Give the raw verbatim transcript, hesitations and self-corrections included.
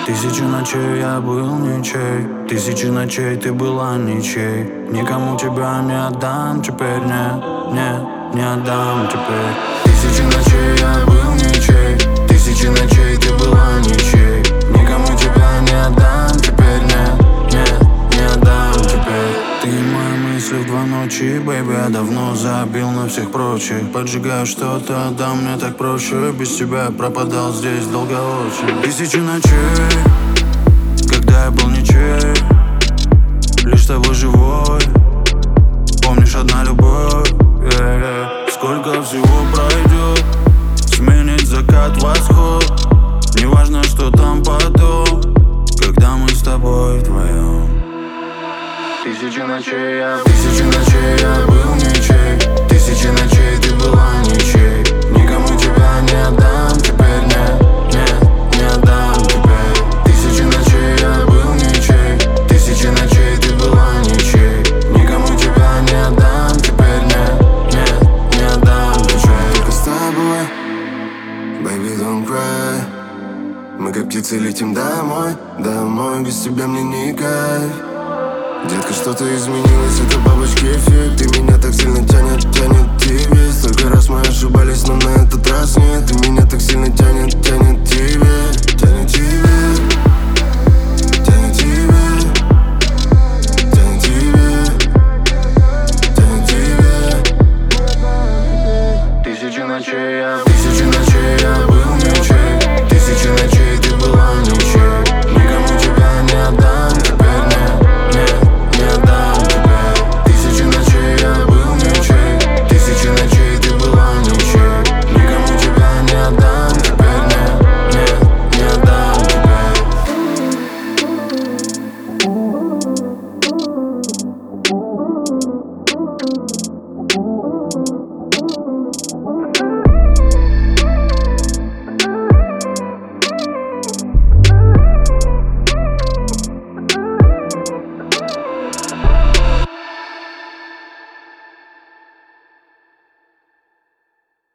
Тысячи ночей я был ничей, тысячи ночей ты была ничей. Никому тебя не отдам теперь, не, не, не отдам теперь. Тысячи ночей я был ничей, тысячи ночей ты была ничей. Никому тебя не отдам теперь, не, не, не отдам теперь. Ты мои мысли в два ночи, бэйби, я давно забил на всех прочих. Поджигаю что-то, да мне так проще. Без тебя я пропадал здесь долго очень. Тысячи ночей, когда я был ничей, лишь с тобой живой. Помнишь, одна любовь, yeah, yeah. Сколько всего пройдет, сменить закат, восход. Неважно, что там потом, когда мы с тобой вдвоем. Тысячи ночей я, тысячи ночей я был ничей, тысячи ночей ты была ничей. Никому тебя не отдам теперь, не, не, не отдам теперь. Тысячи ночей я был ничей, тысячи ночей ты была ничей. Никому тебя не отдам теперь, не, не, не отдам теперь. Только с тобой, baby don't cry. Мы как птицы летим домой, домой. Без тебя мне не кайф. Детка, что-то изменилось, это бабочки эффект. Ты меня так сильно тянет, тянет тебе. Столько раз мы ошибались, но на этот раз нет. Ты меня так сильно тянет, тянет тебе, тянет тебе.